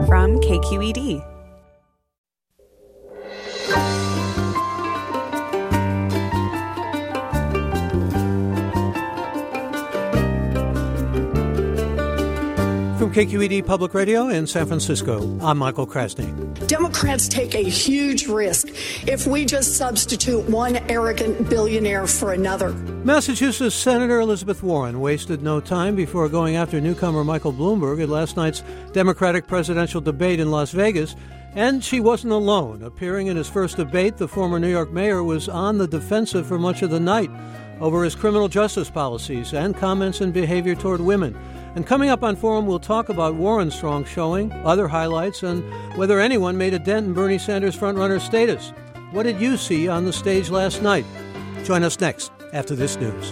from KQED. From KQED Public Radio in San Francisco, I'm Michael Krasny. Democrats take a huge risk if we just substitute one arrogant billionaire for another. Massachusetts Senator Elizabeth Warren wasted no time before going after newcomer Michael Bloomberg at last night's Democratic presidential debate in Las Vegas. And she wasn't alone. Appearing in his first debate, the former New York mayor was on the defensive for much of the night over his criminal justice policies and comments and behavior toward women. And coming up on Forum, we'll talk about Warren's strong showing, other highlights, and whether anyone made a dent in Bernie Sanders' frontrunner status. What did you see on the stage last night? Join us next after this news.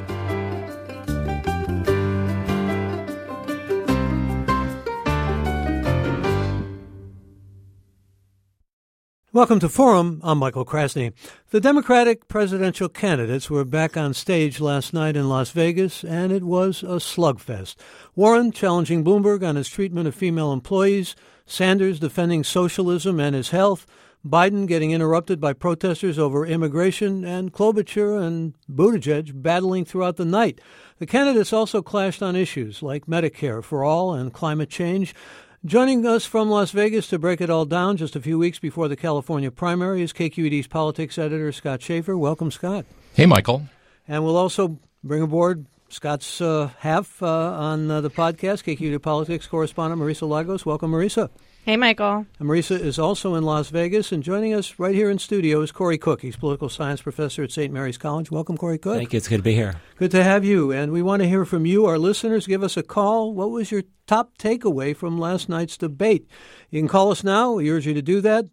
Welcome to Forum. I'm Michael Krasny. The Democratic presidential candidates were back on stage last night in Las Vegas, and it was a slugfest. Warren challenging Bloomberg on his treatment of female employees, Sanders defending socialism and his health, Biden getting interrupted by protesters over immigration, and Klobuchar and Buttigieg battling throughout the night. The candidates also clashed on issues like Medicare for all and climate change. Joining us from Las Vegas to break it all down just a few weeks before the California primary is KQED's politics editor, Scott Shafer. Welcome, Scott. Hey, Michael. And we'll also bring aboard Scott's half on the podcast, KQED politics correspondent Marisa Lagos. Welcome, Marisa. Hey, Michael. And Marisa is also in Las Vegas, and joining us right here in studio is Corey Cook. He's political science professor at St. Mary's College. Welcome, Corey Cook. Thank you. It's good to be here. Good to have you. And we want to hear from you, our listeners. Give us a call. What was your top takeaway from last night's debate? You can call us now. We urge you to do that.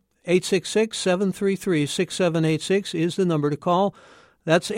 866-733-6786 is the number to call. That's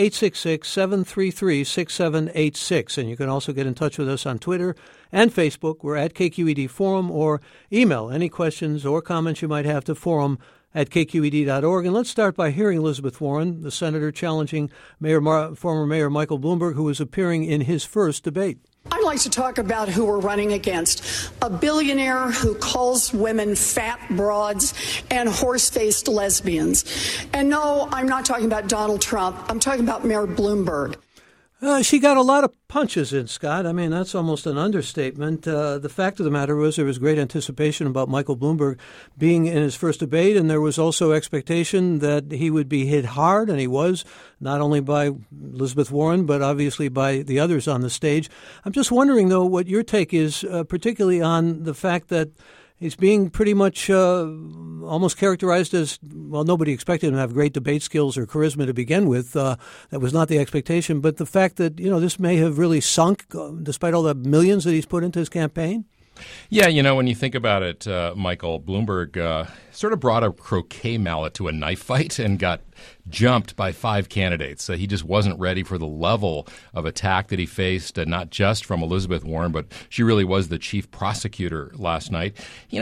866-733-6786. And you can also get in touch with us on Twitter and Facebook. We're at KQED Forum, or email any questions or comments you might have to forum@kqed.org. And let's start by hearing Elizabeth Warren, the senator challenging former Mayor Michael Bloomberg, who was appearing in his first debate. I'd like to talk about who we're running against. A billionaire who calls women fat broads and horse-faced lesbians. And no, I'm not talking about Donald Trump. I'm talking about Mayor Bloomberg. She got a lot of punches in, Scott. I mean, that's almost an understatement. The fact of the matter was there was great anticipation about Michael Bloomberg being in his first debate, and there was also expectation that he would be hit hard, and he was, not only by Elizabeth Warren, but obviously by the others on the stage. I'm just wondering, though, what your take is, particularly on the fact that he's being pretty much almost characterized as, well, nobody expected him to have great debate skills or charisma to begin with. That was not the expectation. But the fact that, this may have really sunk despite all the millions that he's put into his campaign. Yeah, when you think about it, Michael, Bloomberg sort of brought a croquet mallet to a knife fight and got jumped by 5 candidates. He just wasn't ready for the level of attack that he faced, not just from Elizabeth Warren, but she really was the chief prosecutor last night.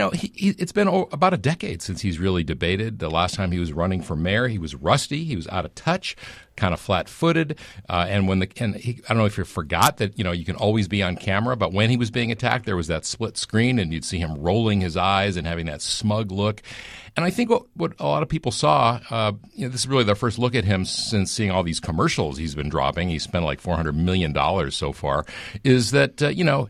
It's been about a decade since he's really debated. The last time he was running for mayor, he was rusty, he was out of touch, kind of flat-footed, and I don't know if you forgot that you can always be on camera, but when he was being attacked, there was that split screen, and you'd see him rolling his eyes and having that smug look. And I think what a lot of people saw, this is really their first look at him since seeing all these commercials he's been dropping. He's spent like $400 million so far. Is that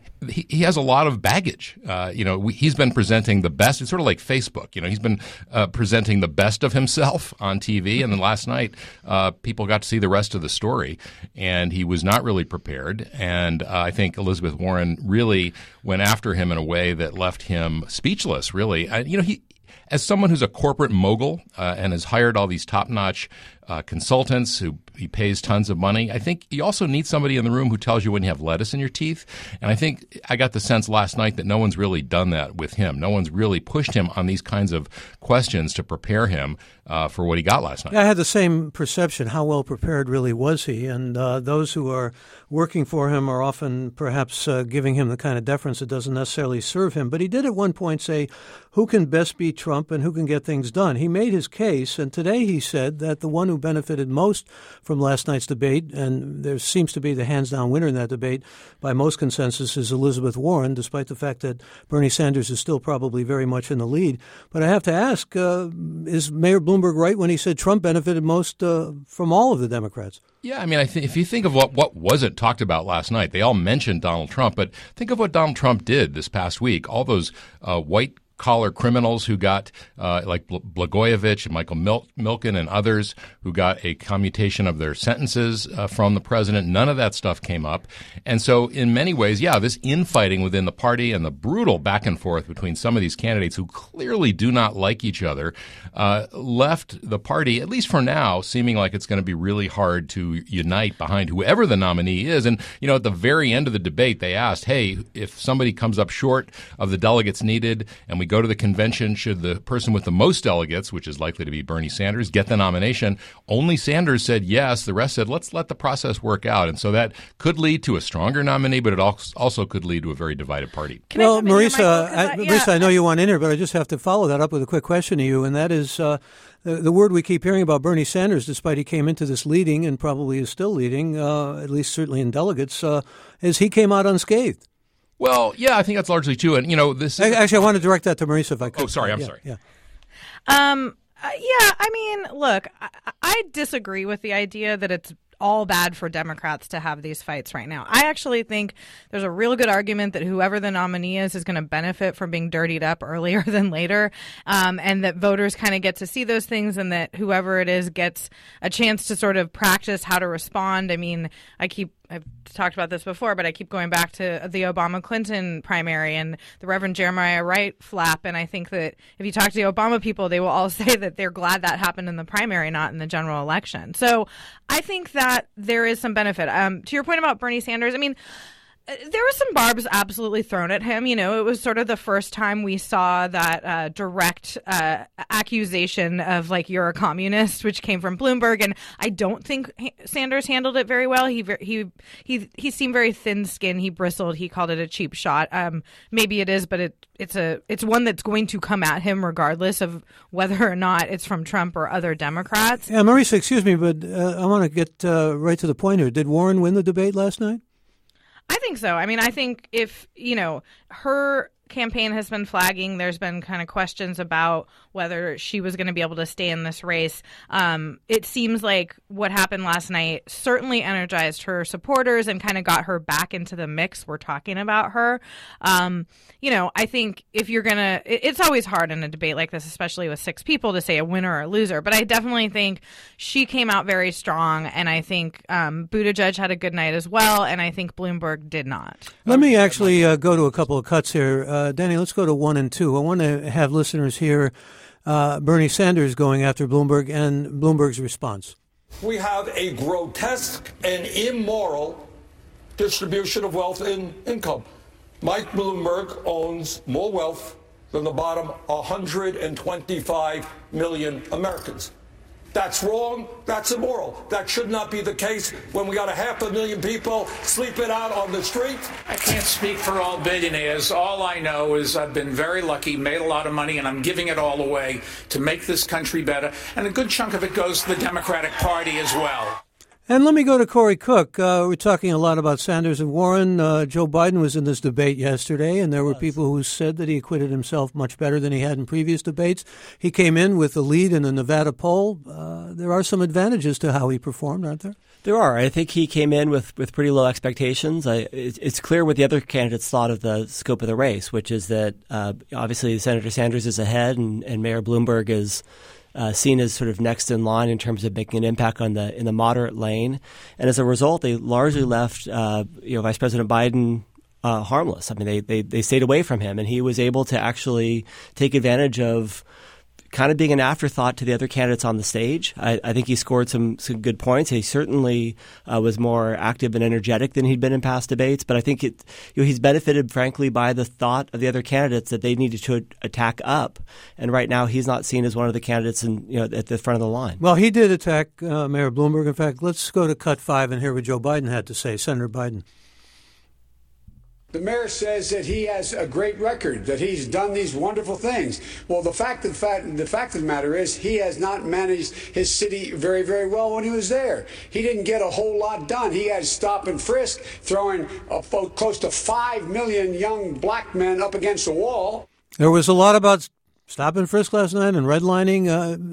he has a lot of baggage. He's been presenting the best. It's sort of like Facebook. He's been presenting the best of himself on TV. And then last night, people got to see the rest of the story, and he was not really prepared. And I think Elizabeth Warren really went after him in a way that left him speechless. Really, as someone who's a corporate mogul and has hired all these top-notch consultants who he pays tons of money, I think you also need somebody in the room who tells you when you have lettuce in your teeth. And I think I got the sense last night that no one's really done that with him. No one's really pushed him on these kinds of questions to prepare him for what he got last night. Yeah, I had the same perception. How well prepared really was he? And those who are working for him are often perhaps giving him the kind of deference that doesn't necessarily serve him. But he did at one point say, who can best be Trump and who can get things done. He made his case, and today he said that the one who benefited most from last night's debate, and there seems to be the hands-down winner in that debate by most consensus, is Elizabeth Warren, despite the fact that Bernie Sanders is still probably very much in the lead. But I have to ask, is Mayor Bloomberg right when he said Trump benefited most from all of the Democrats? Yeah, I mean, if you think of what wasn't talked about last night, they all mentioned Donald Trump, but think of what Donald Trump did this past week. All those white collar criminals who got, like Blagojevich and Michael Milken and others who got a commutation of their sentences from the president. None of that stuff came up. And so in many ways, yeah, this infighting within the party and the brutal back and forth between some of these candidates who clearly do not like each other left the party, at least for now, seeming like it's going to be really hard to unite behind whoever the nominee is. And, at the very end of the debate, they asked, hey, if somebody comes up short of the delegates needed and we go to the convention, should the person with the most delegates, which is likely to be Bernie Sanders, get the nomination? Only Sanders said yes. The rest said, let's let the process work out. And so that could lead to a stronger nominee, but it also could lead to a very divided party. Well, Marisa, I know you want in here, but I just have to follow that up with a quick question to you, and that is the word we keep hearing about Bernie Sanders, despite he came into this leading and probably is still leading, at least certainly in delegates, is he came out unscathed. Well, yeah, I think that's largely true. And, this is actually, I want to direct that to Marisa if I could. Oh, sorry. I'm sorry. Yeah. I mean, look, I disagree with the idea that it's all bad for Democrats to have these fights right now. I actually think there's a real good argument that whoever the nominee is going to benefit from being dirtied up earlier than later, and that voters kind of get to see those things, and that whoever it is gets a chance to sort of practice how to respond. I mean, I've talked about this before, but I keep going back to the Obama-Clinton primary and the Reverend Jeremiah Wright flap. And I think that if you talk to the Obama people, they will all say that they're glad that happened in the primary, not in the general election. So I think that there is some benefit. To your point about Bernie Sanders, I mean, there were some barbs absolutely thrown at him. It was sort of the first time we saw that direct accusation of, like, you're a communist, which came from Bloomberg. And I don't think Sanders handled it very well. He seemed very thin-skinned. He bristled. He called it a cheap shot. Maybe it is, but it's one that's going to come at him regardless of whether or not it's from Trump or other Democrats. Yeah, Marisa, excuse me, but I want to get right to the point here. Did Warren win the debate last night? I think so. I mean, I think if, her campaign has been flagging, there's been kind of questions about whether she was going to be able to stay in this race. It seems like what happened last night certainly energized her supporters and kind of got her back into the mix. We're talking about her. I think if you're going to, it's always hard in a debate like this, especially with six people, to say a winner or a loser. But I definitely think she came out very strong. And I think Buttigieg had a good night as well. And I think Bloomberg did not. Let me actually go to a couple of cuts here. Danny, let's go to 1 and 2. I want to have listeners hear Bernie Sanders going after Bloomberg and Bloomberg's response. We have a grotesque and immoral distribution of wealth and income. Mike Bloomberg owns more wealth than the bottom 125 million Americans. That's wrong. That's immoral. That should not be the case when we got 500,000 people sleeping out on the street. I can't speak for all billionaires. All I know is I've been very lucky, made a lot of money, and I'm giving it all away to make this country better. And a good chunk of it goes to the Democratic Party as well. And let me go to Corey Cook. We're talking a lot about Sanders and Warren. Joe Biden was in this debate yesterday, and there were people who said that he acquitted himself much better than he had in previous debates. He came in with the lead in the Nevada poll. There are some advantages to how he performed, aren't there? There are. I think he came in with pretty low expectations. It's clear what the other candidates thought of the scope of the race, which is that obviously Senator Sanders is ahead and Mayor Bloomberg is seen as sort of next in line in terms of making an impact in the moderate lane. And as a result, they largely left Vice President Biden harmless. I mean, they stayed away from him, and he was able to actually take advantage of kind of being an afterthought to the other candidates on the stage. I think he scored some good points. He certainly was more active and energetic than he'd been in past debates. But I think he's benefited, frankly, by the thought of the other candidates that they needed to attack up. And right now, he's not seen as one of the candidates at the front of the line. Well, he did attack Mayor Bloomberg. In fact, let's go to cut 5 and hear what Joe Biden had to say. Senator Biden. The mayor says that he has a great record, that he's done these wonderful things. Well, the fact of the matter is he has not managed his city very, very well when he was there. He didn't get a whole lot done. He had stop and frisk, throwing close to 5 million young black men up against the wall. There was a lot about stop and frisk last night and redlining.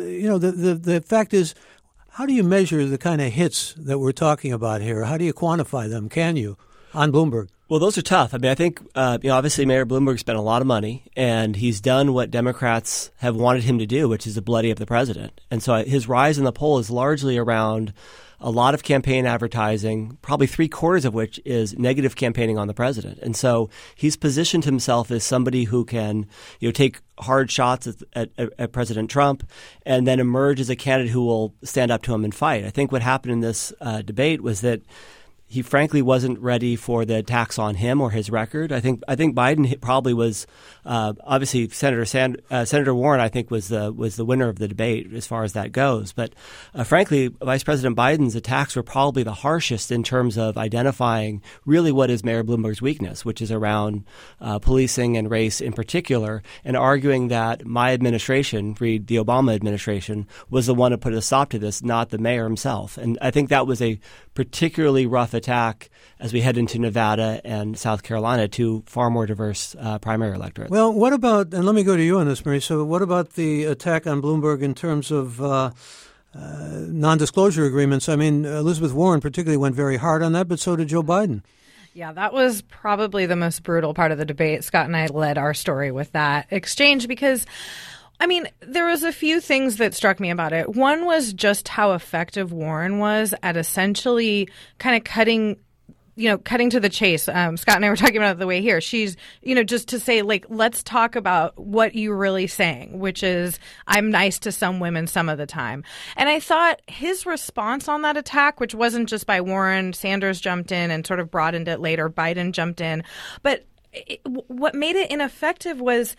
The fact is, how do you measure the kind of hits that we're talking about here? How do you quantify them? Can you on Bloomberg? Well, those are tough. I mean, I think, obviously Mayor Bloomberg spent a lot of money, and he's done what Democrats have wanted him to do, which is to bloody up the president. And so his rise in the poll is largely around a lot of campaign advertising, probably 3/4 of which is negative campaigning on the president. And so he's positioned himself as somebody who can, take hard shots at President Trump and then emerge as a candidate who will stand up to him and fight. I think what happened in this debate was that he frankly wasn't ready for the attacks on him or his record. I think Biden probably was obviously Senator Warren. I think was the winner of the debate as far as that goes. But frankly, Vice President Biden's attacks were probably the harshest in terms of identifying really what is Mayor Bloomberg's weakness, which is around policing and race in particular, and arguing that my administration, read the Obama administration, was the one to put a stop to this, not the mayor himself. And I think that was a particularly rough attack as we head into Nevada and South Carolina, two far more diverse primary electorates. Well, what about, and let me go to you on this, Marie, so what about the attack on Bloomberg in terms of non-disclosure agreements? I mean, Elizabeth Warren particularly went very hard on that, but so did Joe Biden. Yeah, that was probably the most brutal part of the debate. Scott and I led our story with that exchange because there was a few things that struck me about it. One was just how effective Warren was at essentially kind of cutting to the chase. Scott and I were talking about it the way here. She's, just to say, let's talk about what you're really saying, which is I'm nice to some women some of the time. And I thought his response on that attack, which wasn't just by Warren, Sanders jumped in and sort of broadened it later, Biden jumped in, but what made it ineffective was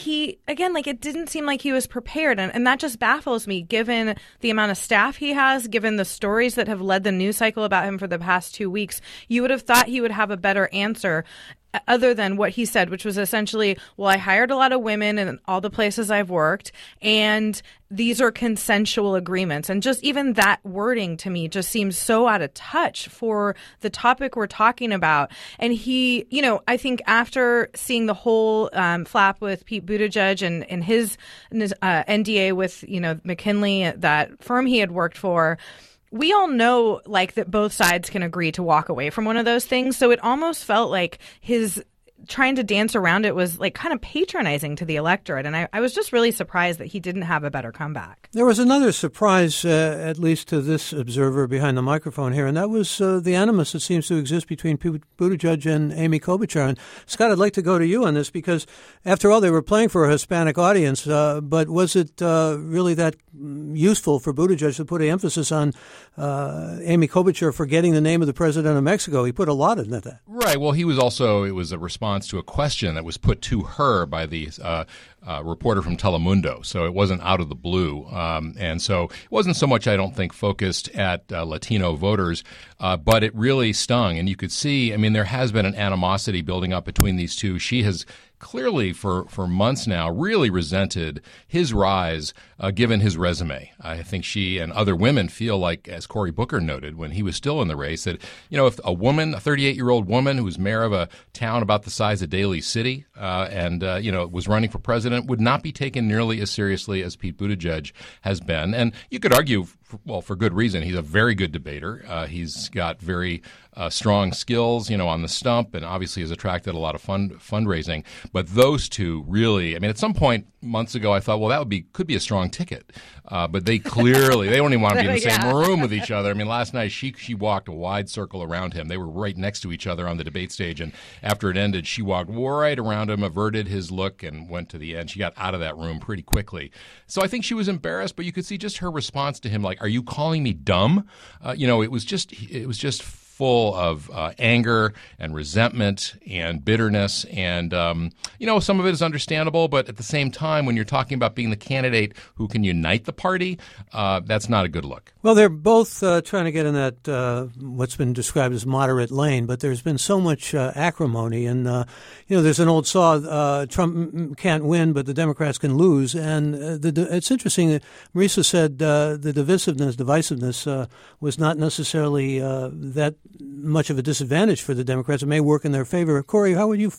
it didn't seem like he was prepared. And that just baffles me, given the amount of staff he has, given the stories that have led the news cycle about him for the past 2 weeks. You would have thought he would have a better answer other than what he said, which was essentially, well, I hired a lot of women in all the places I've worked, and these are consensual agreements. And just even that wording to me just seems so out of touch for the topic we're talking about. And he, I think after seeing the whole flap with Pete Buttigieg and his NDA with, McKinley, that firm he had worked for, we all know that both sides can agree to walk away from one of those things. So it almost felt like his trying to dance around it was kind of patronizing to the electorate. And I was just really surprised that he didn't have a better comeback. There was another surprise, at least to this observer behind the microphone here, and that was the animus that seems to exist between Pete Buttigieg and Amy Klobuchar. And Scott, I'd like to go to you on this because, after all, they were playing for a Hispanic audience, but was it really that useful for Buttigieg to put an emphasis on Amy Klobuchar forgetting the name of the president of Mexico? He put a lot into that. Right. Well, it was a response to a question that was put to her by the reporter from Telemundo. So it wasn't out of the blue. And so it wasn't so much, I don't think, focused at Latino voters, but it really stung. And you could see, there has been an animosity building up between these two. She has clearly for months now really resented his rise given his resume. I think she and other women feel like, as Cory Booker noted when he was still in the race, that, if a woman, a 38-year-old woman who's mayor of a town about the size of Daly City and was running for president would not be taken nearly as seriously as Pete Buttigieg has been. And you could argue, for good reason. He's a very good debater. He's got very strong skills, on the stump, and obviously has attracted a lot of fundraising. But those two really, at some point months ago, I thought, well, that could be a strong ticket. But they clearly, they don't even want to be in the same room with each other. Last night she walked a wide circle around him. They were right next to each other on the debate stage, and after it ended, she walked right around him, averted his look, and went to the end. She got out of that room pretty quickly. So I think she was embarrassed, but you could see just her response to him, like, "Are you calling me dumb?" It was just full of anger and resentment and bitterness. And, some of it is understandable. But at the same time, when you're talking about being the candidate who can unite the party, that's not a good look. Well, they're both trying to get in that what's been described as moderate lane, but there's been so much acrimony. And, there's an old saw, Trump can't win, but the Democrats can lose. And it's interesting that Marisa said the divisiveness was not necessarily that much of a disadvantage for the Democrats. It may work in their favor. Corey, how would you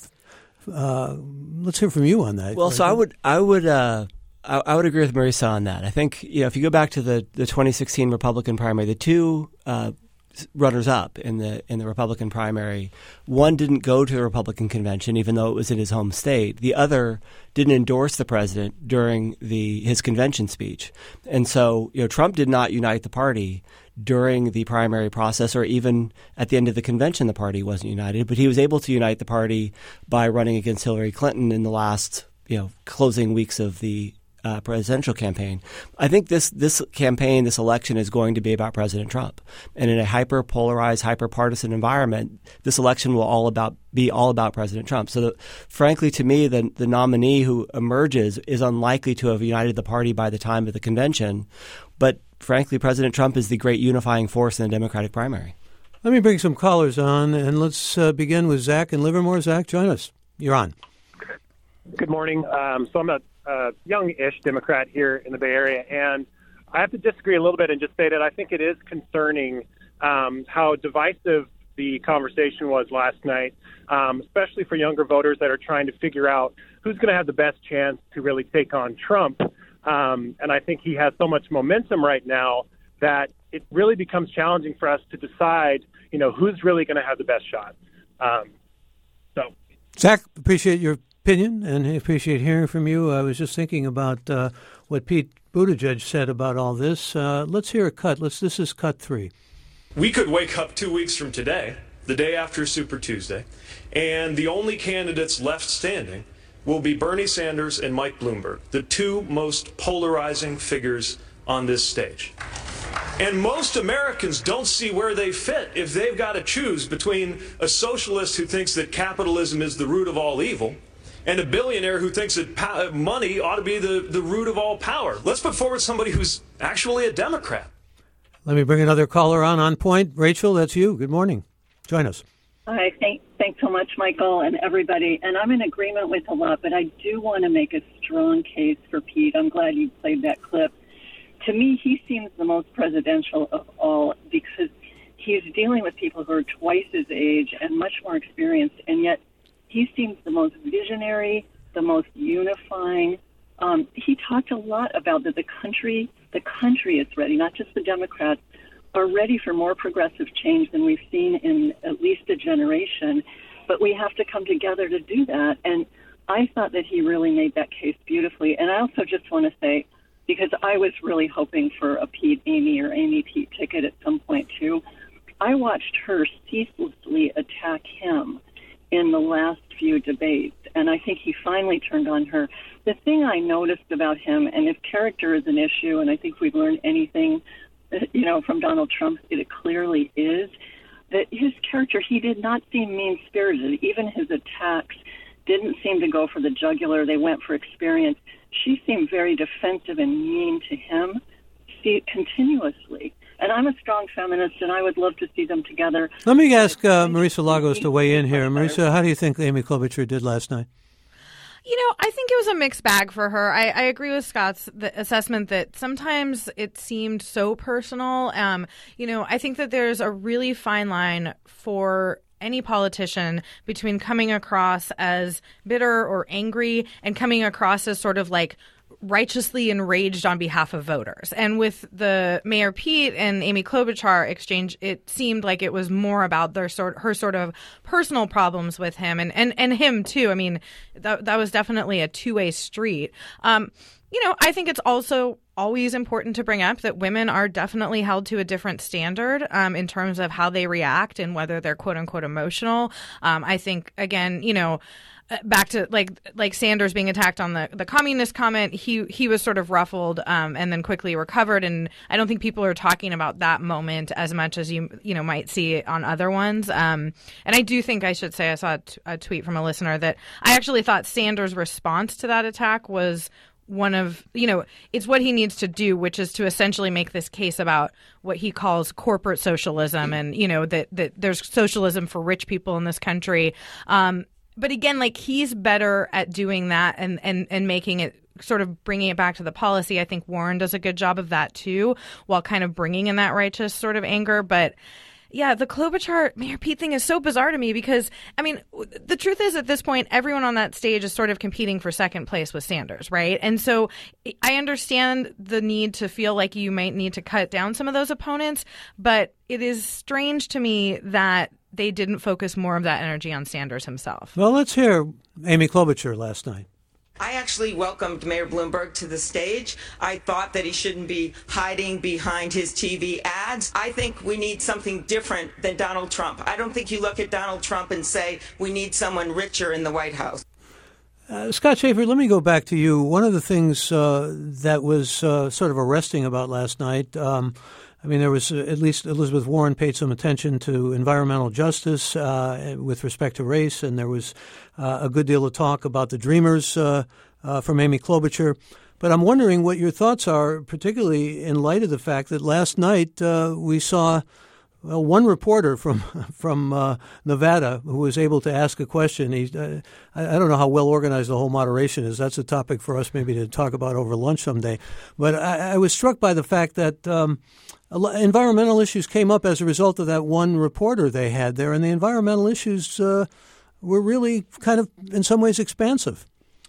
let's hear from you on that. Well, so I would agree with Marisa on that. I think if you go back to the 2016 Republican primary, the two runners-up in the Republican primary, one didn't go to the Republican convention, even though it was in his home state. The other didn't endorse the president during his convention speech, and so Trump did not unite the party during the primary process, or even at the end of the convention, the party wasn't united. But he was able to unite the party by running against Hillary Clinton in the last closing weeks of the presidential campaign. I think this campaign, this election, is going to be about President Trump. And in a hyper-polarized, hyper-partisan environment, this election will be all about President Trump. So, frankly, to me, the nominee who emerges is unlikely to have united the party by the time of the convention. But, frankly, President Trump is the great unifying force in the Democratic primary. Let me bring some callers on, and let's begin with Zach in Livermore. Zach, join us. You're on. Good morning. So I'm a young-ish Democrat here in the Bay Area, and I have to disagree a little bit and just say that I think it is concerning how divisive the conversation was last night, especially for younger voters that are trying to figure out who's going to have the best chance to really take on Trump. And I think he has so much momentum right now that it really becomes challenging for us to decide, who's really going to have the best shot. Zach, appreciate your opinion and I appreciate hearing from you. I was just thinking about what Pete Buttigieg said about all this. Let's hear a cut. This is cut 3. We could wake up 2 weeks from today, the day after Super Tuesday, and the only candidates left standing will be Bernie Sanders and Mike Bloomberg, the two most polarizing figures on this stage. And most Americans don't see where they fit if they've got to choose between a socialist who thinks that capitalism is the root of all evil and a billionaire who thinks that money ought to be the root of all power. Let's put forward somebody who's actually a Democrat. Let me bring another caller on point. Rachel, that's you. Good morning. Join us. Hi, thanks so much, Michael, and everybody. And I'm in agreement with a lot, but I do want to make a strong case for Pete. I'm glad you played that clip. To me, he seems the most presidential of all because he's dealing with people who are twice his age and much more experienced, and yet he seems the most visionary, the most unifying. He talked a lot about that the country is ready, not just the Democrats, are ready for more progressive change than we've seen in at least a generation. But we have to come together to do that. And I thought that he really made that case beautifully. And I also just want to say, because I was really hoping for a Pete Amy or Amy Pete ticket at some point too, I watched her ceaselessly attack him in the last few debates, and I think he finally turned on her. The thing I noticed about him, and if character is an issue, and I think we've learned anything, from Donald Trump, it clearly is, that his character, he did not seem mean-spirited. Even his attacks didn't seem to go for the jugular. They went for experience. She seemed very defensive and mean to him continuously. And I'm a strong feminist, and I would love to see them together. Let me ask Marisa Lagos to weigh in here. Marisa, how do you think Amy Klobuchar did last night? I think it was a mixed bag for her. I agree with Scott's assessment that sometimes it seemed so personal. I think that there's a really fine line for any politician between coming across as bitter or angry and coming across as sort of like righteously enraged on behalf of voters. And with the Mayor Pete and Amy Klobuchar exchange, it seemed like it was more about her sort of personal problems with him and him too. I mean, that was definitely a two-way street. I think it's also always important to bring up that women are definitely held to a different standard in terms of how they react and whether they're quote unquote emotional. I think, again, back to like Sanders being attacked on the communist comment, he was sort of ruffled and then quickly recovered. And I don't think people are talking about that moment as much as you might see on other ones. And I do think I should say I saw a tweet from a listener that I actually thought Sanders' response to that attack was one of, it's what he needs to do, which is to essentially make this case about what he calls corporate socialism and, that there's socialism for rich people in this country. But again, he's better at doing that and making it sort of bringing it back to the policy. I think Warren does a good job of that, too, while kind of bringing in that righteous sort of anger. But yeah, the Klobuchar Mayor Pete thing is so bizarre to me because, the truth is at this point, everyone on that stage is sort of competing for second place with Sanders, right? And so I understand the need to feel like you might need to cut down some of those opponents, but it is strange to me that they didn't focus more of that energy on Sanders himself. Well, let's hear Amy Klobuchar last night. I actually welcomed Mayor Bloomberg to the stage. I thought that he shouldn't be hiding behind his TV ads. I think we need something different than Donald Trump. I don't think you look at Donald Trump and say we need someone richer in the White House. Scott Schaefer, let me go back to you. One of the things that was sort of arresting about last night, there was at least Elizabeth Warren paid some attention to environmental justice with respect to race, and there was a good deal of talk about the Dreamers from Amy Klobuchar. But I'm wondering what your thoughts are, particularly in light of the fact that last night we saw one reporter from Nevada who was able to ask a question. I don't know how well organized the whole moderation is. That's a topic for us maybe to talk about over lunch someday. But I was struck by the fact that environmental issues came up as a result of that one reporter they had there, and the environmental issues were really kind of, in some ways, expansive.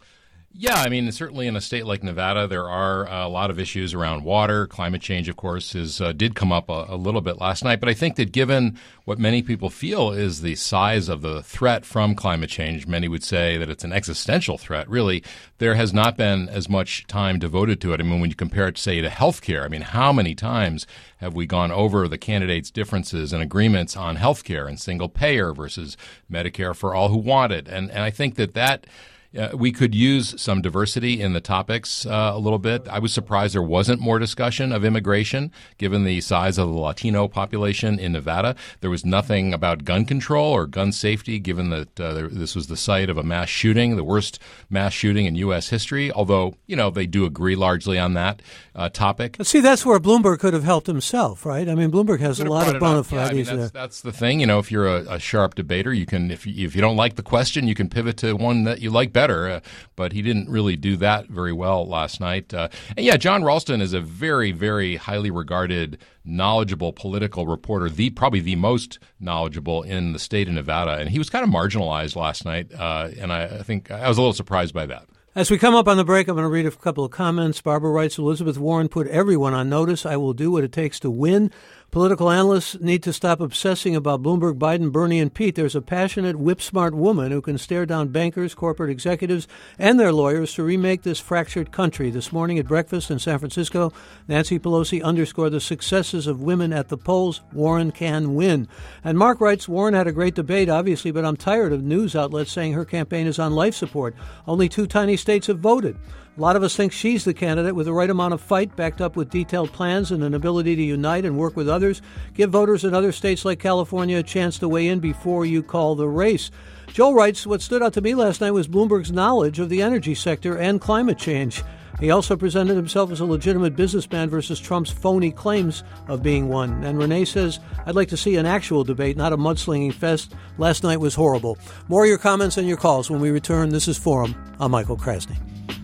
Yeah, certainly in a state like Nevada, there are a lot of issues around water. Climate change, of course, did come up a little bit last night. But I think that given what many people feel is the size of the threat from climate change, many would say that it's an existential threat. Really, there has not been as much time devoted to it. When you compare it, say, to health care, how many times have we gone over the candidates' differences and agreements on health care and single payer versus Medicare for all who want it? And I think that we could use some diversity in the topics a little bit. I was surprised there wasn't more discussion of immigration, given the size of the Latino population in Nevada. There was nothing about gun control or gun safety, given that this was the site of a mass shooting, the worst mass shooting in U.S. history, although, they do agree largely on that topic. But see, that's where Bloomberg could have helped himself, right? Bloomberg has a lot of bona fides there. That's the thing. If you're a sharp debater, you can, if you don't like the question, you can pivot to one that you like better. But he didn't really do that very well last night. And John Ralston is a very, very highly regarded, knowledgeable political reporter, probably the most knowledgeable in the state of Nevada. And he was kind of marginalized last night, and I think I was a little surprised by that. As we come up on the break, I'm going to read a couple of comments. Barbara writes, Elizabeth Warren put everyone on notice. I will do what it takes to win. Political analysts need to stop obsessing about Bloomberg, Biden, Bernie, and Pete. There's a passionate, whip-smart woman who can stare down bankers, corporate executives, and their lawyers to remake this fractured country. This morning at breakfast in San Francisco, Nancy Pelosi underscored the successes of women at the polls. Warren can win. And Mark writes, Warren had a great debate, obviously, but I'm tired of news outlets saying her campaign is on life support. Only 2 tiny states have voted. A lot of us think she's the candidate with the right amount of fight, backed up with detailed plans and an ability to unite and work with others. Give voters in other states like California a chance to weigh in before you call the race. Joel writes, what stood out to me last night was Bloomberg's knowledge of the energy sector and climate change. He also presented himself as a legitimate businessman versus Trump's phony claims of being one. And Renee says, I'd like to see an actual debate, not a mudslinging fest. Last night was horrible. More of your comments and your calls when we return. This is Forum. I'm Michael Krasny.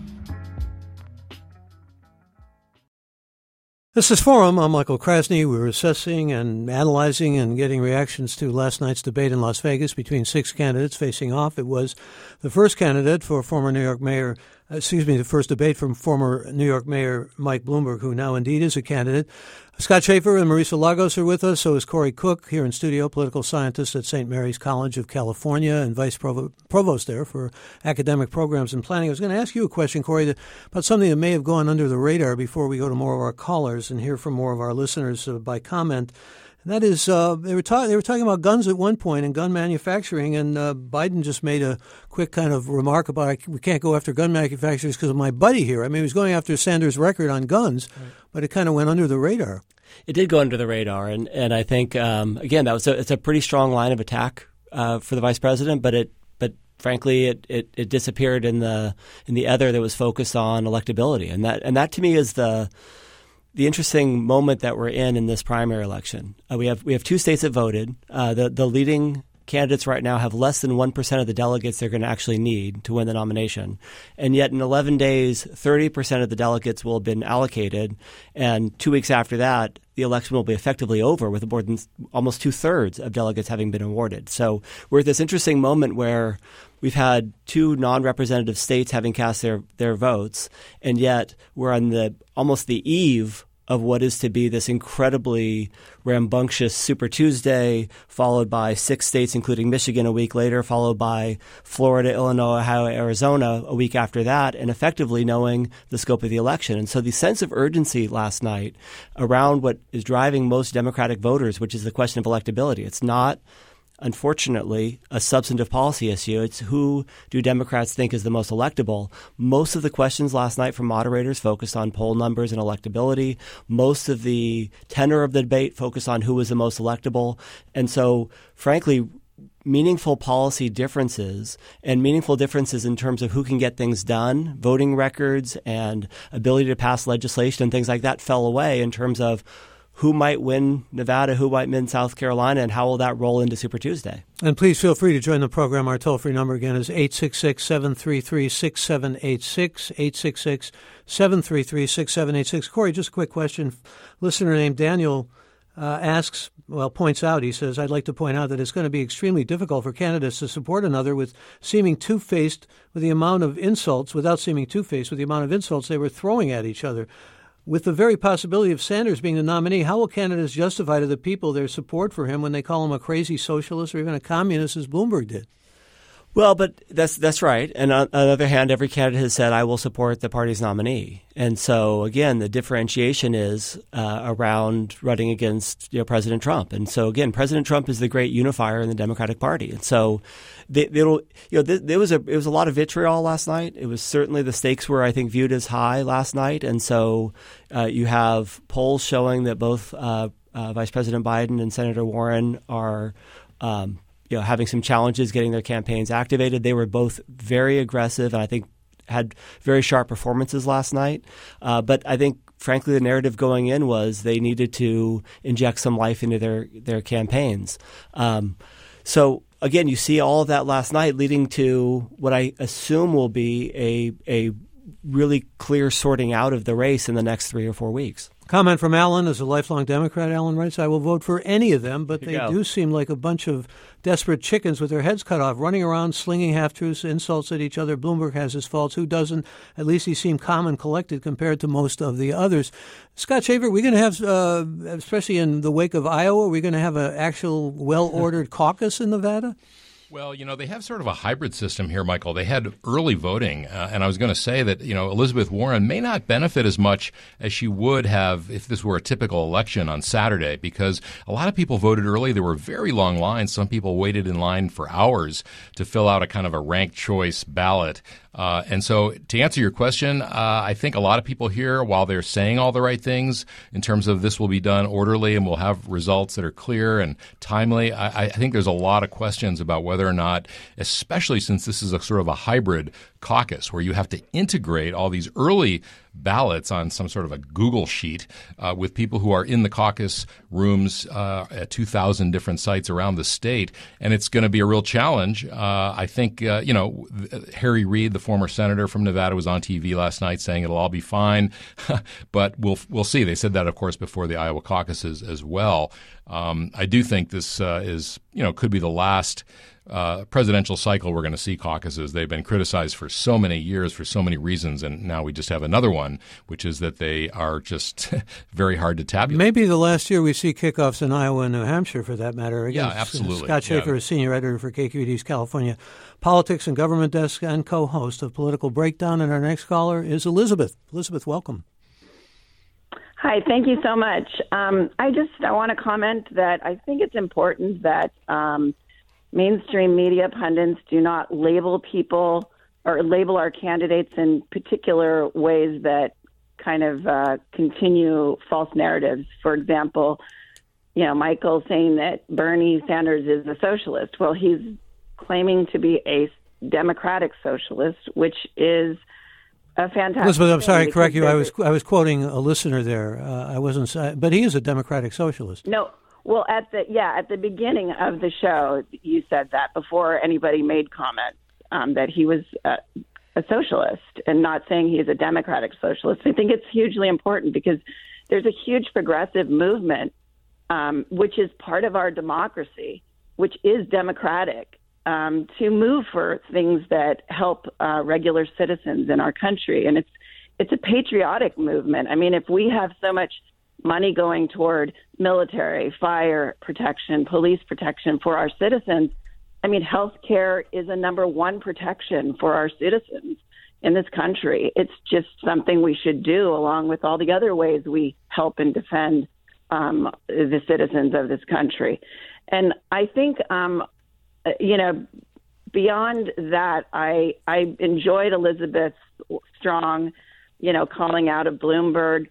This is Forum. I'm Michael Krasny. We're assessing and analyzing and getting reactions to last night's debate in Las Vegas between 6 candidates facing off. It was the first candidate for former New York Mayor, the first debate from former New York Mayor Mike Bloomberg, who now indeed is a candidate. Scott Schaefer and Marisa Lagos are with us. So is Corey Cook here in studio, political scientist at St. Mary's College of California and vice provost there for academic programs and planning. I was going to ask you a question, Corey, about something that may have gone under the radar before we go to more of our callers and hear from more of our listeners by comment. That is, they were talking about guns at one point and gun manufacturing, and Biden just made a quick kind of remark about we can't go after gun manufacturers because of my buddy here. I mean, he was going after Sanders' record on guns, right, but it kind of went under the radar. It did go under the radar, and I think again it's a pretty strong line of attack for the vice president, but frankly it disappeared in the other that was focused on electability, and that to me is the interesting moment that we're in this primary election. We have two states that voted. The leading candidates right now have less than 1% of the delegates they're going to actually need to win the nomination. And yet in 11 days, 30% of the delegates will have been allocated. And 2 weeks after that, the election will be effectively over with more than almost 2/3 of delegates having been awarded. So we're at this interesting moment where we've had two non-representative states having cast their votes, and yet we're on almost the eve of what is to be this incredibly rambunctious Super Tuesday, followed by 6 states, including Michigan, a week later, followed by Florida, Illinois, Ohio, Arizona a week after that, and effectively knowing the scope of the election. And so the sense of urgency last night around what is driving most Democratic voters, which is the question of electability. It's not, unfortunately, a substantive policy issue. It's who do Democrats think is the most electable. Most of the questions last night from moderators focused on poll numbers and electability. Most of the tenor of the debate focused on who was the most electable. And so, frankly, meaningful policy differences and meaningful differences in terms of who can get things done, voting records and ability to pass legislation and things like that fell away in terms of who might win Nevada, who might win South Carolina, and how will that roll into Super Tuesday? And please feel free to join the program. Our toll-free number again is 866-733-6786, 866-733-6786. Corey, just a quick question. Listener named Daniel points out, he says, I'd like to point out that it's going to be extremely difficult for candidates to support another with seeming two-faced with the amount of insults, without seeming two-faced with the amount of insults they were throwing at each other. With the very possibility of Sanders being the nominee, how will candidates justify to the people their support for him when they call him a crazy socialist or even a communist, as Bloomberg did? Well, but that's right. And on the other hand, every candidate has said, I will support the party's nominee. And so, again, the differentiation is around running against President Trump. And so, again, President Trump is the great unifier in the Democratic Party. And so there was a lot of vitriol last night. It was certainly the stakes were, I think, viewed as high last night. And so you have polls showing that both Vice President Biden and Senator Warren are having some challenges getting their campaigns activated. They were both very aggressive and I think had very sharp performances last night. But I think, frankly, the narrative going in was they needed to inject some life into their campaigns. So, again, you see all of that last night leading to what I assume will be a really clear sorting out of the race in the next 3 or 4 weeks. Comment from Alan. As a lifelong Democrat, Alan writes, I will vote for any of them, but they do seem like a bunch of desperate chickens with their heads cut off, running around, slinging half-truths, insults at each other. Bloomberg has his faults. Who doesn't? At least he seemed calm and collected compared to most of the others. Scott Shaver, we're going to have, especially in the wake of Iowa, we're going to have an actual well-ordered caucus in Nevada? Well, they have sort of a hybrid system here, Michael. They had early voting, and I was going to say that, Elizabeth Warren may not benefit as much as she would have if this were a typical election on Saturday, because a lot of people voted early. There were very long lines. Some people waited in line for hours to fill out a kind of a ranked choice ballot. And so to answer your question, I think a lot of people here, while they're saying all the right things in terms of this will be done orderly and we'll have results that are clear and timely, I think there's a lot of questions about whether or not, especially since this is a sort of a hybrid caucus where you have to integrate all these early ballots on some sort of a Google sheet with people who are in the caucus rooms at 2,000 different sites around the state. And it's going to be a real challenge. I think, Harry Reid, the former senator from Nevada, was on TV last night saying it'll all be fine. But we'll see. They said that, of course, before the Iowa caucuses as well. I do think this could be the last presidential cycle we're going to see caucuses. They've been criticized for so many years for so many reasons, and now we just have another one, which is that they are just very hard to tabulate. Maybe the last year we see kickoffs in Iowa and New Hampshire, for that matter. Again, yeah, absolutely. Scott Shafer is senior editor for KQED's California Politics and Government Desk and co-host of Political Breakdown. And our next caller is Elizabeth. Elizabeth, welcome. Hi, thank you so much. I want to comment that I think it's important that mainstream media pundits do not label people or label our candidates in particular ways that kind of continue false narratives. For example, Michael saying that Bernie Sanders is a socialist. Well, he's claiming to be a democratic socialist, which is a fantastic Elizabeth, I'm sorry to correct you. I was quoting a listener there. I wasn't, but he is a democratic socialist. No, well, at the beginning of the show, you said that before anybody made comments that he was a socialist, and not saying he's a democratic socialist. I think it's hugely important because there's a huge progressive movement, which is part of our democracy, which is democratic. To move for things that help regular citizens in our country. And it's a patriotic movement. I mean, if we have so much money going toward military, fire protection, police protection for our citizens, I mean, health care is a number one protection for our citizens in this country. It's just something we should do along with all the other ways we help and defend the citizens of this country. And I think beyond that, I enjoyed Elizabeth Strong, calling out of Bloomberg.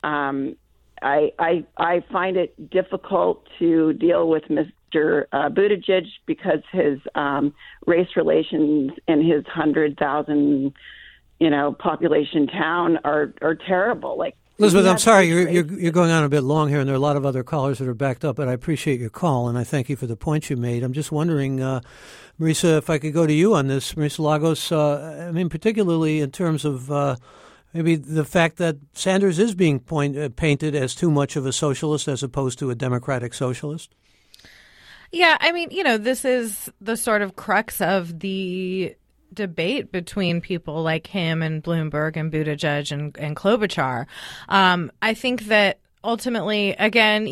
I find it difficult to deal with Mr. Buttigieg because his race relations in his 100,000, population town are terrible. Like, Elizabeth, I'm sorry, you're going on a bit long here, and there are a lot of other callers that are backed up, but I appreciate your call, and I thank you for the points you made. I'm just wondering, Marisa, if I could go to you on this. Marisa Lagos, particularly in terms of maybe the fact that Sanders is being painted as too much of a socialist as opposed to a democratic socialist? Yeah, this is the sort of crux of the debate between people like him and Bloomberg and Buttigieg and Klobuchar. I think that ultimately, again,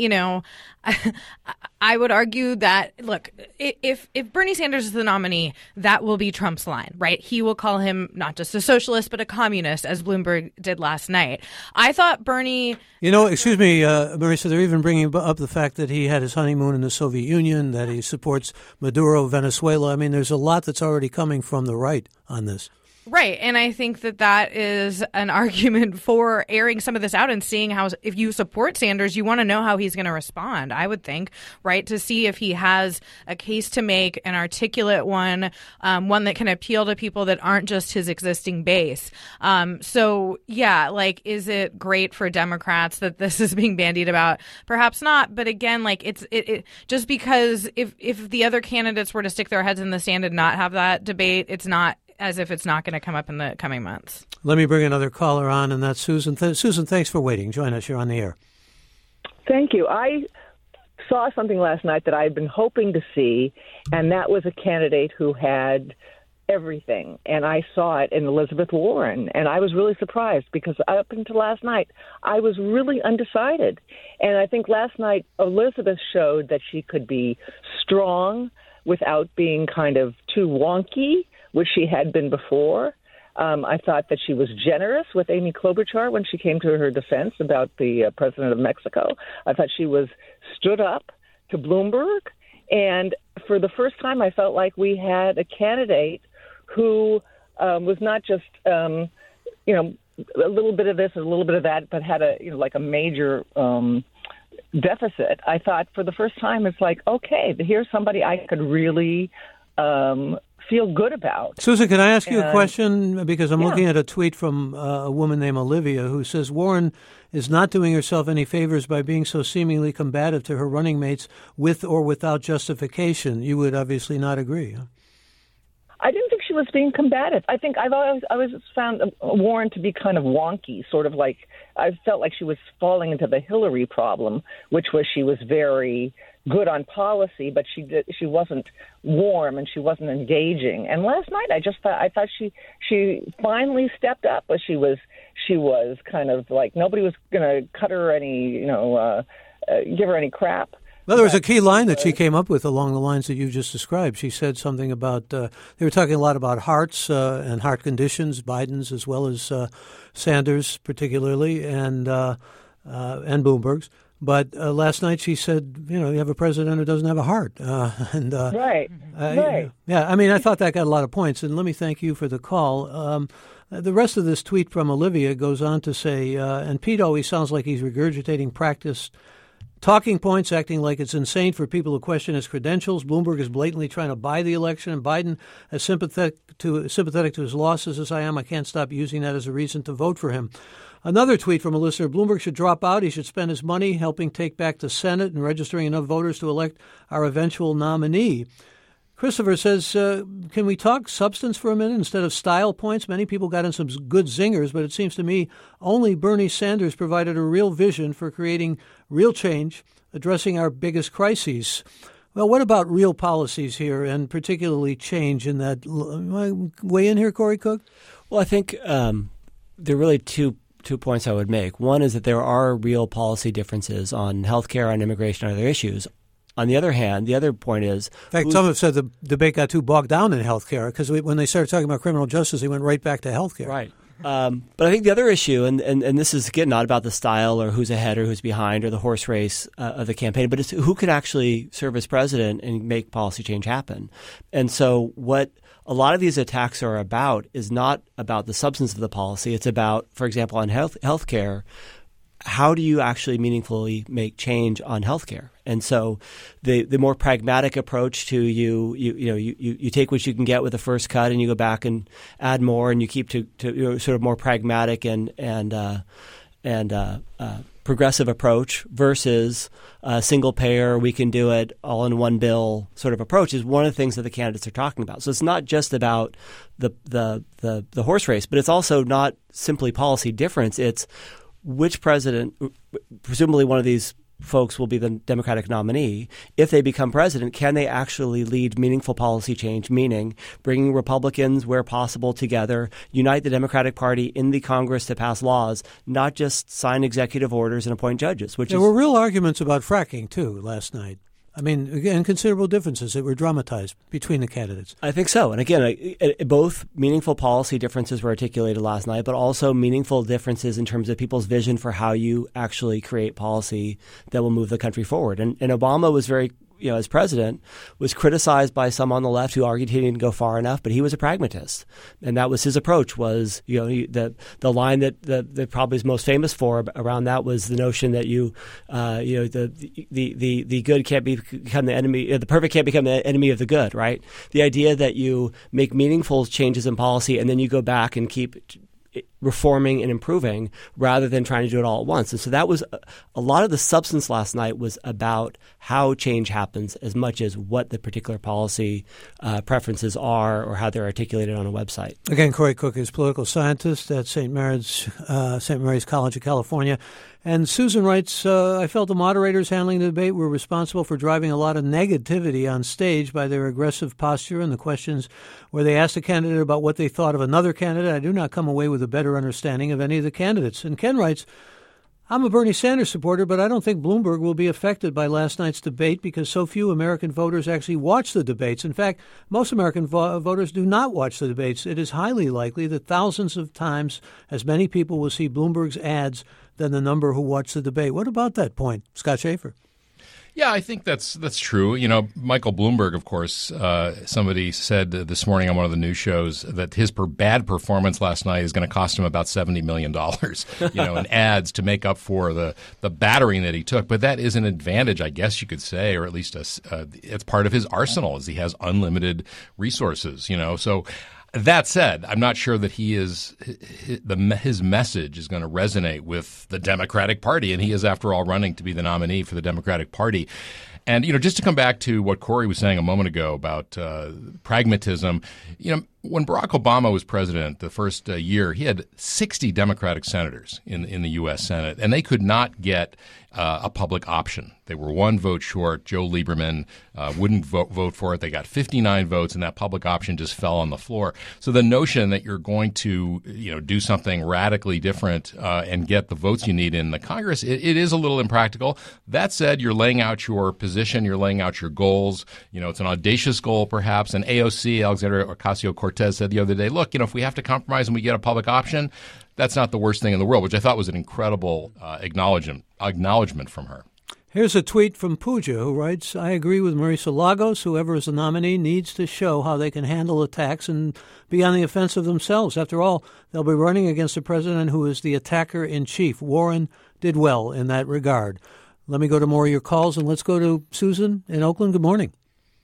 I would argue that, look, if Bernie Sanders is the nominee, that will be Trump's line, right? He will call him not just a socialist, but a communist, as Bloomberg did last night. I thought Bernie... excuse me, Marisa, they're even bringing up the fact that he had his honeymoon in the Soviet Union, that he supports Maduro, Venezuela. I mean, there's a lot that's already coming from the right on this. Right. And I think that is an argument for airing some of this out and seeing how, if you support Sanders, you want to know how he's going to respond, I would think, right, to see if he has a case to make, an articulate one, one that can appeal to people that aren't just his existing base. So, yeah, is it great for Democrats that this is being bandied about? Perhaps not. But again, it's just because if the other candidates were to stick their heads in the sand and not have that debate, it's not as if it's not going to come up in the coming months. Let me bring another caller on, and that's Susan. Susan, thanks for waiting. Join us. You're on the air. Thank you. I saw something last night that I've been hoping to see, and that was a candidate who had everything. And I saw it in Elizabeth Warren, and I was really surprised because up until last night, I was really undecided. And I think last night, Elizabeth showed that she could be strong without being kind of too wonky, which she had been before. I thought that she was generous with Amy Klobuchar when she came to her defense about the president of Mexico. I thought she was stood up to Bloomberg. And for the first time, I felt like we had a candidate who was not just, a little bit of this and a little bit of that, but had a major deficit. I thought for the first time, it's like, okay, here's somebody I could really feel good about. Susan, can I ask you a question? Because I'm looking at a tweet from a woman named Olivia who says Warren is not doing herself any favors by being so seemingly combative to her running mates with or without justification. You would obviously not agree, huh? I didn't think she was being combative. I think I've always found Warren to be kind of wonky, sort of like I felt like she was falling into the Hillary problem, which was she was very good on policy, but she wasn't warm and she wasn't engaging. And last night I thought she finally stepped up, but she was kind of like nobody was going to cut her any give her any crap. Well, there was a key line that she came up with along the lines that you just described. She said something about they were talking a lot about hearts and heart conditions, Biden's as well as Sanders particularly, and and Bloomberg's. But last night she said, you have a president who doesn't have a heart. Right. Yeah, I mean, I thought that got a lot of points. And let me thank you for the call. The rest of this tweet from Olivia goes on to say, and Pete always sounds like he's regurgitating practiced talking points, acting like it's insane for people to question his credentials. Bloomberg is blatantly trying to buy the election, and Biden, as sympathetic to his losses as I am, I can't stop using that as a reason to vote for him. Another tweet from a listener, Bloomberg should drop out. He should spend his money helping take back the Senate and registering enough voters to elect our eventual nominee. Christopher says, can we talk substance for a minute instead of style points? Many people got in some good zingers, but it seems to me only Bernie Sanders provided a real vision for creating real change, addressing our biggest crises. Well, what about real policies here, and particularly change in that? Weigh in here, Corey Cook? Well, I think there are really two points I would make. One is that there are real policy differences on healthcare, on immigration, and other issues. On the other hand, the other point is... In fact, some have said the debate got too bogged down in healthcare because when they started talking about criminal justice, they went right back to healthcare. Right. But I think the other issue, and this is, again, not about the style or who's ahead or who's behind or the horse race of the campaign, but it's who can actually serve as president and make policy change happen. And so what a lot of these attacks are about is not about the substance of the policy. It's about, for example, on healthcare, how do you actually meaningfully make change on healthcare? And so the more pragmatic approach to you take what you can get with the first cut and you go back and add more, and you keep to sort of more pragmatic and progressive approach versus a single payer, we can do it all in one bill sort of approach is one of the things that the candidates are talking about. So it's not just about the horse race, but it's also not simply policy difference. It's which president, presumably one of these folks will be the Democratic nominee. If they become president, can they actually lead meaningful policy change, meaning bringing Republicans where possible together, unite the Democratic Party in the Congress to pass laws, not just sign executive orders and appoint judges. There were real arguments about fracking, too, last night. I mean, again, considerable differences that were dramatized between the candidates. I think so. And again, both meaningful policy differences were articulated last night, but also meaningful differences in terms of people's vision for how you actually create policy that will move the country forward. And Obama was very, as president, was criticized by some on the left who argued he didn't go far enough, but he was a pragmatist. And that was his approach was, the line that probably is most famous for around that was the notion that the good can't become the enemy, the perfect can't become the enemy of the good, right? The idea that you make meaningful changes in policy and then you go back and keep reforming and improving rather than trying to do it all at once. And so that was a lot of the substance last night was about how change happens as much as what the particular policy preferences are or how they're articulated on a website. Again, Corey Cook is political scientist at St. Mary's College of California. And Susan writes, I felt the moderators handling the debate were responsible for driving a lot of negativity on stage by their aggressive posture and the questions where they asked a candidate about what they thought of another candidate. I do not come away with a better understanding of any of the candidates. And Ken writes, I'm a Bernie Sanders supporter, but I don't think Bloomberg will be affected by last night's debate because so few American voters actually watch the debates. In fact, most American voters do not watch the debates. It is highly likely that thousands of times as many people will see Bloomberg's ads than the number who watch the debate. What about that point, Scott Schaefer? Yeah, I think that's true. Michael Bloomberg, of course, somebody said this morning on one of the news shows that his bad performance last night is going to cost him about $70 million, in ads to make up for the battering that he took. But that is an advantage, I guess you could say, or at least it's part of his arsenal, as he has unlimited resources, So that said, I'm not sure that his message is going to resonate with the Democratic Party, and he is, after all, running to be the nominee for the Democratic Party. And, just to come back to what Corey was saying a moment ago about pragmatism, when Barack Obama was president the first year, he had 60 Democratic senators in the U.S. Senate, and they could not get a public option. They were one vote short. Joe Lieberman wouldn't vote for it. They got 59 votes, and that public option just fell on the floor. So the notion that you're going to do something radically different and get the votes you need in the Congress, it is a little impractical. That said, you're laying out your position. You're laying out your goals. It's an audacious goal, perhaps. And AOC, Alexandria Ocasio-Cortez, said the other day, look, if we have to compromise and we get a public option, that's not the worst thing in the world, which I thought was an incredible acknowledgement from her. Here's a tweet from Pooja, who writes, I agree with Marisa Lagos. Whoever is the nominee needs to show how they can handle attacks and be on the offensive themselves. After all, they'll be running against a president who is the attacker-in-chief. Warren did well in that regard. Let me go to more of your calls, and let's go to Susan in Oakland. Good morning.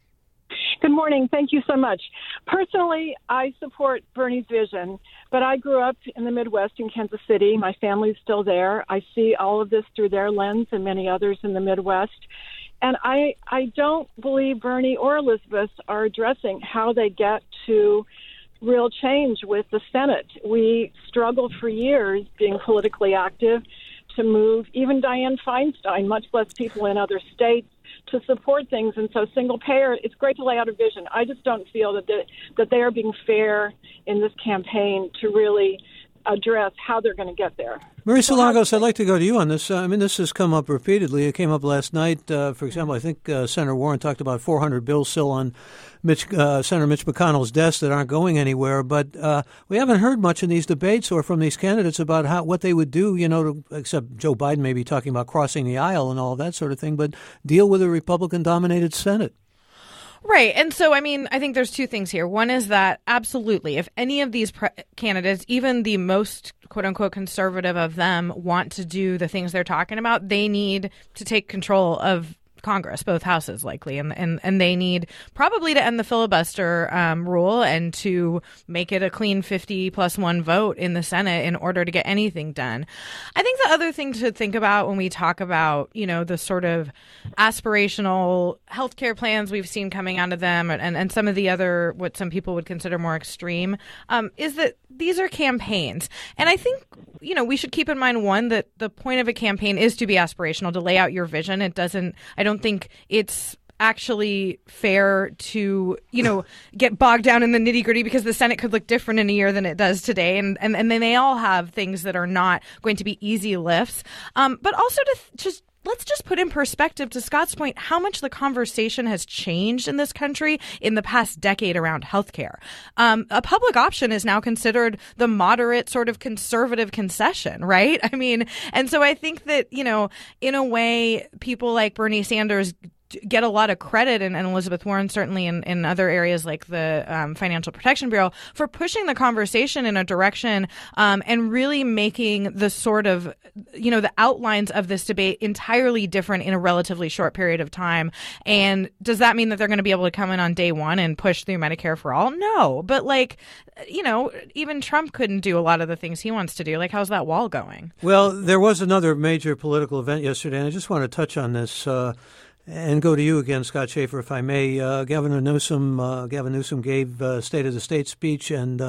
Good morning. Thank you so much. Personally, I support Bernie's vision, but I grew up in the Midwest in Kansas City. My family's still there. I see all of this through their lens and many others in the Midwest. And I don't believe Bernie or Elizabeth are addressing how they get to real change with the Senate. We struggled for years being politically active to move even Dianne Feinstein, much less people in other states, to support things. And so single payer, it's great to lay out a vision. I just don't feel that they are being fair in this campaign to really address how they're going to get there. Marisa Lagos, I'd like to go to you on this. I mean, this has come up repeatedly. It came up last night. For example, I think Senator Warren talked about 400 bills still on Senator Mitch McConnell's desk that aren't going anywhere. But we haven't heard much in these debates or from these candidates about what they would do, except Joe Biden may be talking about crossing the aisle and all of that sort of thing, but deal with a Republican-dominated Senate. Right. And so, I mean, I think there's two things here. One is that absolutely, if any of these candidates, even the most quote unquote conservative of them, want to do the things they're talking about, they need to take control of Congress, both houses likely, and they need probably to end the filibuster rule and to make it a clean 50+1 vote in the Senate in order to get anything done. I think the other thing to think about when we talk about, the sort of aspirational healthcare plans we've seen coming out of them and some of the other, what some people would consider more extreme, is that these are campaigns. And I think, we should keep in mind, one, that the point of a campaign is to be aspirational, to lay out your vision. I don't think it's actually fair to, get bogged down in the nitty gritty because the Senate could look different in a year than it does today. And then they all have things that are not going to be easy lifts. But also let's just put in perspective, to Scott's point, how much the conversation has changed in this country in the past decade around healthcare. A public option is now considered the moderate sort of conservative concession, right? I mean, and so I think that, in a way, people like Bernie Sanders get a lot of credit, and Elizabeth Warren certainly in other areas like the Financial Protection Bureau, for pushing the conversation in a direction and really making the sort of, the outlines of this debate entirely different in a relatively short period of time. And does that mean that they're going to be able to come in on day one and push through Medicare for all? No. But even Trump couldn't do a lot of the things he wants to do. Like, how's that wall going? Well, there was another major political event yesterday, and I just want to touch on this. And go to you again, Scott Schaefer, if I may. Gavin Newsom gave State of the State speech, and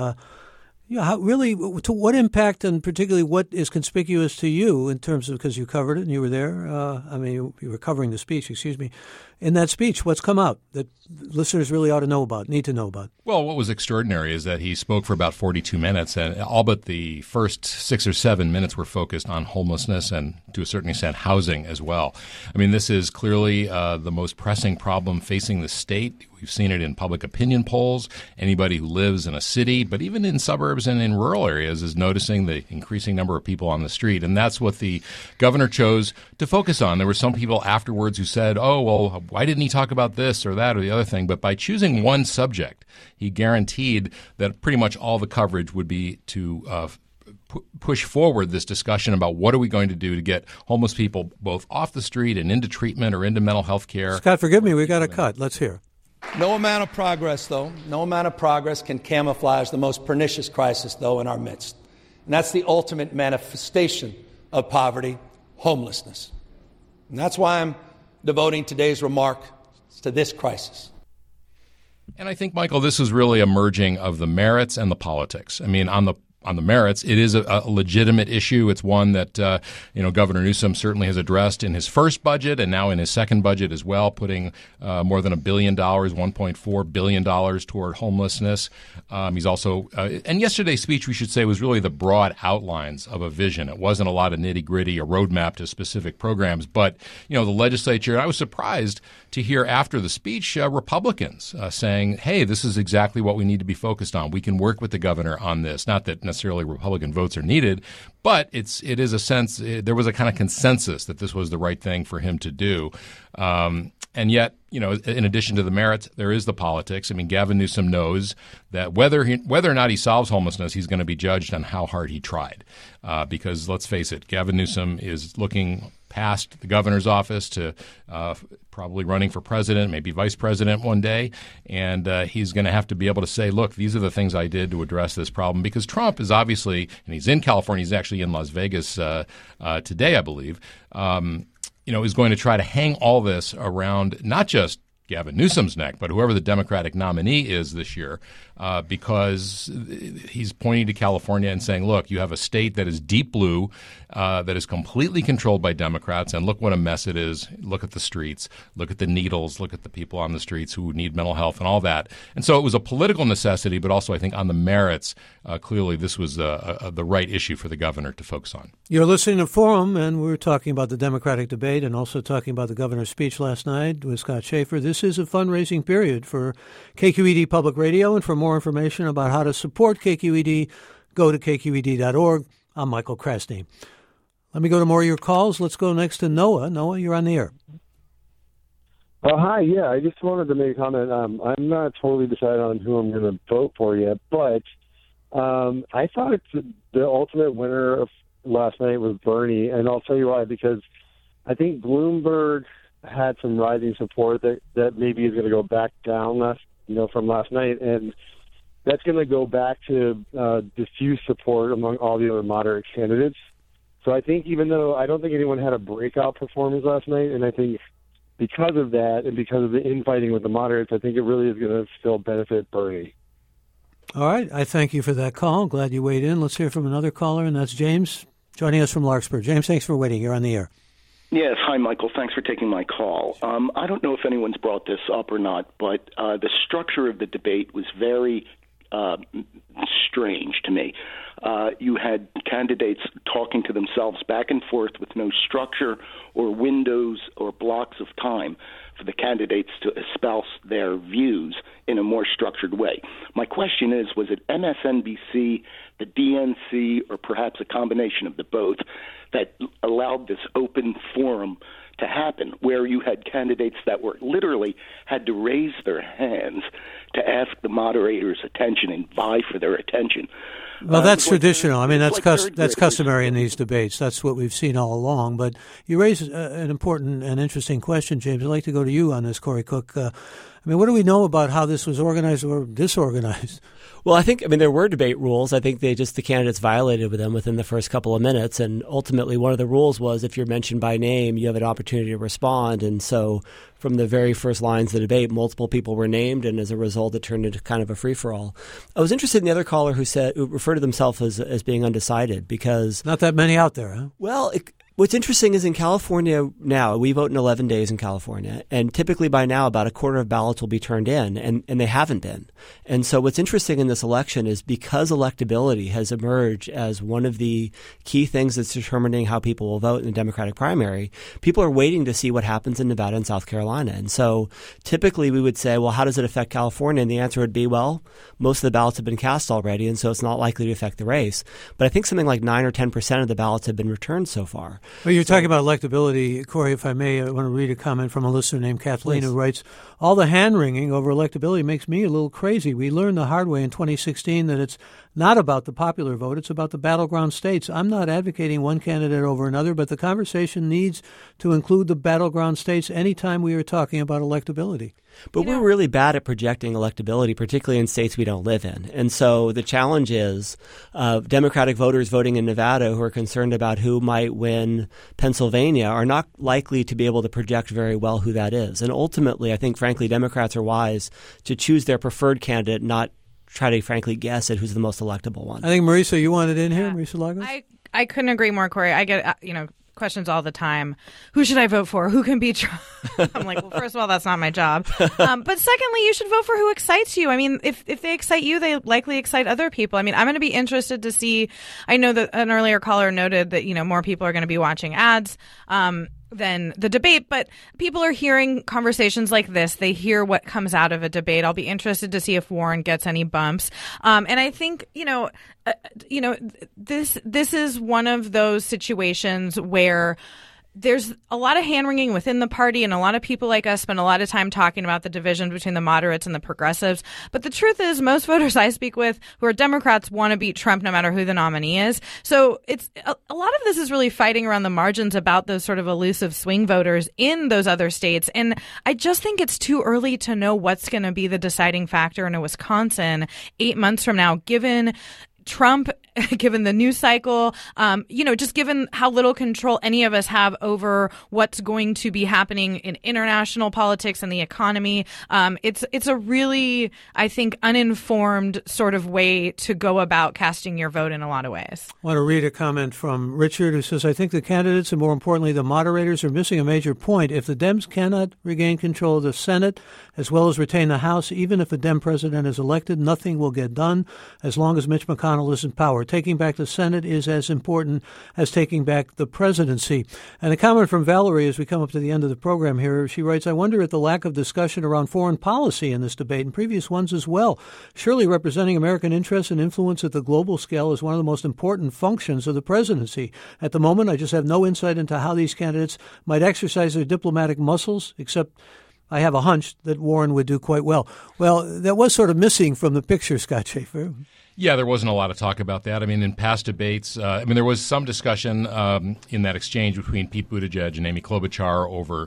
to what impact, and particularly what is conspicuous to you in terms of, because you covered it and you were there. You were covering the speech. Excuse me. In that speech, what's come out that listeners really ought to know about, need to know about? Well, what was extraordinary is that he spoke for about 42 minutes, and all but the first 6 or 7 minutes were focused on homelessness and, to a certain extent, housing as well. I mean, this is clearly the most pressing problem facing the state. We've seen it in public opinion polls. Anybody who lives in a city, but even in suburbs and in rural areas, is noticing the increasing number of people on the street. And that's what the governor chose to focus on. There were some people afterwards who said, oh, well, why didn't he talk about this or that or the other thing? But by choosing one subject, he guaranteed that pretty much all the coverage would be to push forward this discussion about what are we going to do to get homeless people both off the street and into treatment or into mental health care. Scott, forgive me, we got a cut. Let's hear. No amount of progress can camouflage the most pernicious crisis, though, in our midst. And that's the ultimate manifestation of poverty, homelessness. And that's why I'm devoting today's remark to this crisis. And I think, Michael, this is really a merging of the merits and the politics. I mean, on the merits, it is a legitimate issue. It's one that, Governor Newsom certainly has addressed in his first budget and now in his second budget as well, putting more than $1 billion, $1.4 billion toward homelessness. He's also, and yesterday's speech, we should say, was really the broad outlines of a vision. It wasn't a lot of nitty gritty, a roadmap to specific programs. But, the legislature, I was surprised to hear after the speech Republicans saying, hey, this is exactly what we need to be focused on. We can work with the governor on this. Not that necessarily Republican votes are needed, but it is a sense there was a kind of consensus that this was the right thing for him to do. And yet, in addition to the merits, there is the politics. I mean, Gavin Newsom knows that whether or not he solves homelessness, he's going to be judged on how hard he tried. Because let's face it, Gavin Newsom is looking past the governor's office to probably running for president, maybe vice president one day. And he's going to have to be able to say, look, these are the things I did to address this problem. Because Trump is obviously, and he's in California, he's actually in Las Vegas today, I believe, is going to try to hang all this around not just Gavin Newsom's neck, but whoever the Democratic nominee is this year, because he's pointing to California and saying, look, you have a state that is deep blue, that is completely controlled by Democrats, and look what a mess it is. Look at the streets. Look at the needles. Look at the people on the streets who need mental health and all that. And so it was a political necessity, but also I think on the merits, clearly this was the right issue for the governor to focus on. You're listening to Forum, and we're talking about the Democratic debate and also talking about the governor's speech last night with Scott Schaefer. This is a fundraising period for KQED Public Radio, and for more information about how to support KQED, go to kqed.org. I'm Michael Krasny. Let me go to more of your calls. Let's go next to Noah. Noah, you're on the air. Oh, hi. Yeah, I just wanted to make a comment. I'm not totally decided on who I'm going to vote for yet, but I thought the ultimate winner of last night was Bernie, and I'll tell you why, because I think Bloomberg had some rising support that maybe is going to go back down from last night, and that's going to go back to diffuse support among all the other moderate candidates. So I think even though I don't think anyone had a breakout performance last night, and I think because of that and because of the infighting with the moderates, I think it really is going to still benefit Bernie. All right. I thank you for that call. Glad you weighed in. Let's hear from another caller, and that's James joining us from Larkspur. James, thanks for waiting. You're on the air. Yes. Hi, Michael. Thanks for taking my call. I don't know if anyone's brought this up or not, but the structure of the debate was very strange to me. You had candidates talking to themselves back and forth with no structure or windows or blocks of time for the candidates to espouse their views in a more structured way. My question is, was it MSNBC, the DNC, or perhaps a combination of the both that allowed this open forum to happen, where you had candidates that were literally had to raise their hands to ask the moderator's attention and vie for their attention? Well, that's traditional. I mean, that's customary in these debates. That's what we've seen all along. But you raise an important and interesting question, James. I'd like to go to you on this, Corey Cook. What do we know about how this was organized or disorganized? Well, there were debate rules. I think the candidates violated with them within the first couple of minutes. And ultimately, one of the rules was if you're mentioned by name, you have an opportunity to respond. And so from the very first lines of the debate, multiple people were named. And as a result, it turned into kind of a free-for-all. I was interested in the other caller who referred to themselves as being undecided because... Not that many out there, huh? Well, what's interesting is in California now, we vote in 11 days in California, and typically by now about a quarter of ballots will be turned in, and they haven't been. And so what's interesting in this election is because electability has emerged as one of the key things that's determining how people will vote in the Democratic primary, people are waiting to see what happens in Nevada and South Carolina. And so typically we would say, well, how does it affect California? And the answer would be, well, most of the ballots have been cast already, and so it's not likely to affect the race. But I think something like 9 or 10% of the ballots have been returned so far. Well, you're talking about electability. Corey, if I may, I want to read a comment from a listener named Kathleen who writes, all the hand-wringing over electability makes me a little crazy. We learned the hard way in 2016 that it's not about the popular vote. It's about the battleground states. I'm not advocating one candidate over another, but the conversation needs to include the battleground states anytime we are talking about electability. But we're really bad at projecting electability, particularly in states we don't live in. And so the challenge is Democratic voters voting in Nevada who are concerned about who might win Pennsylvania are not likely to be able to project very well who that is. And ultimately, I think, frankly, Democrats are wise to choose their preferred candidate, not try to, frankly, guess at who's the most electable one. I think, Marisa, you wanted in here, Marisa Lagos? I couldn't agree more, Corey. I get, questions all the time. Who should I vote for? Who can beat Trump? I'm like, well, first of all, that's not my job. But secondly, you should vote for who excites you. I mean, if they excite you, they likely excite other people. I mean, I'm going to be interested to see. I know that an earlier caller noted that, more people are going to be watching ads. than the debate, but people are hearing conversations like this. They hear what comes out of a debate. I'll be interested to see if Warren gets any bumps. And I think, this is one of those situations where there's a lot of hand-wringing within the party, and a lot of people like us spend a lot of time talking about the division between the moderates and the progressives. But the truth is, most voters I speak with who are Democrats want to beat Trump no matter who the nominee is. So it's a lot of this is really fighting around the margins about those sort of elusive swing voters in those other states. And I just think it's too early to know what's going to be the deciding factor in Wisconsin 8 months from now, given Trump, given the news cycle, just given how little control any of us have over what's going to be happening in international politics and the economy. It's a really, I think, uninformed sort of way to go about casting your vote in a lot of ways. I want to read a comment from Richard, who says, I think the candidates and more importantly the moderators are missing a major point. If the Dems cannot regain control of the Senate as well as retain the House, even if a Dem president is elected, nothing will get done as long as Mitch McConnell is in power. Taking back the Senate is as important as taking back the presidency. And a comment from Valerie as we come up to the end of the program here. She writes, I wonder at the lack of discussion around foreign policy in this debate and previous ones as well. Surely representing American interests and influence at the global scale is one of the most important functions of the presidency. At the moment, I just have no insight into how these candidates might exercise their diplomatic muscles, except I have a hunch that Warren would do quite well. Well, that was sort of missing from the picture, Scott Schaefer. Yeah, there wasn't a lot of talk about that. I mean, in past debates, there was some discussion in that exchange between Pete Buttigieg and Amy Klobuchar over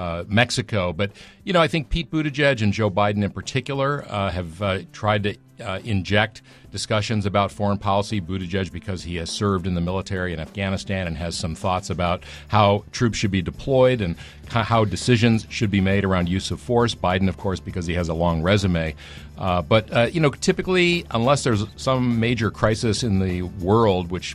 Mexico. But, I think Pete Buttigieg and Joe Biden in particular have tried to inject discussions about foreign policy. Buttigieg, because he has served in the military in Afghanistan and has some thoughts about how troops should be deployed and how decisions should be made around use of force. Biden, of course, because he has a long resume. But typically, unless there's some major crisis in the world, which,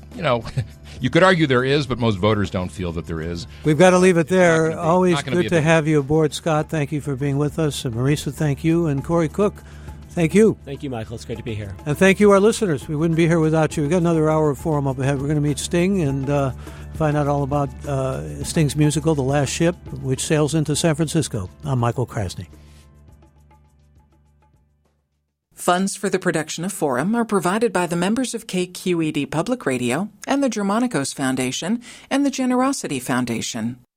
you could argue there is, but most voters don't feel that there is. We've got to leave it there. Always good to have you aboard, Scott. Thank you for being with us. And Marisa, thank you. And Corey Cook, thank you. Thank you, Michael. It's great to be here. And thank you, our listeners. We wouldn't be here without you. We've got another hour of Forum up ahead. We're going to meet Sting and find out all about Sting's musical, The Last Ship, which sails into San Francisco. I'm Michael Krasny. Funds for the production of Forum are provided by the members of KQED Public Radio and the Germanicos Foundation and the Generosity Foundation.